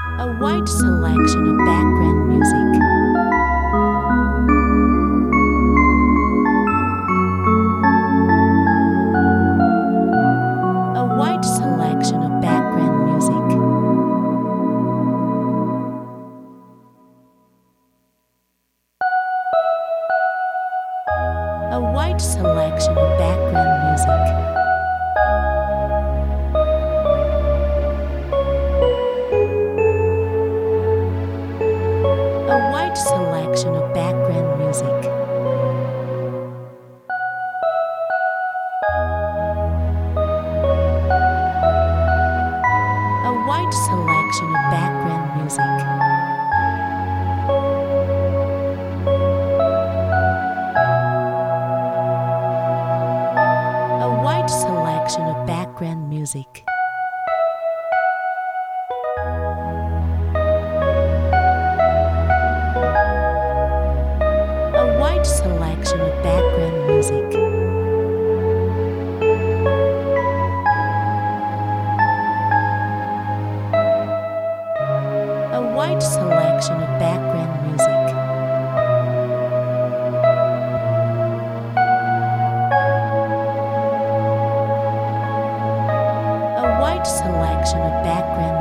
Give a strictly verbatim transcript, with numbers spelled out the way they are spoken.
A wide selection of background music. A wide selection of background music. A wide selection of background music. A wide selection of background music. A wide selection of background music. A wide selection of background music. A wide selection of background music. A wide selection of background music. A wide selection of background